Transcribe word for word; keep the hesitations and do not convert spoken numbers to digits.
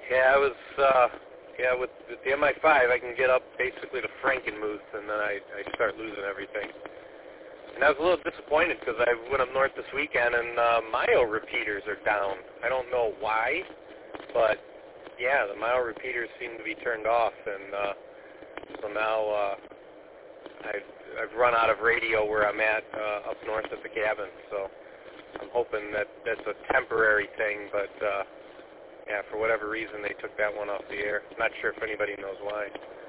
Yeah, I was, uh, yeah, with, with the M I five, I can get up basically to Frankenmuth, and then I, I start losing everything. And I was a little disappointed because I went up north this weekend, and uh, mile repeaters are down. I don't know why, but, yeah, the mile repeaters seem to be turned off, and uh, so now uh, I've, I've run out of radio where I'm at uh, up north at the cabin, so I'm hoping that that's a temporary thing, but... Uh, Yeah, for whatever reason, they took that one off the air. Not sure if anybody knows why.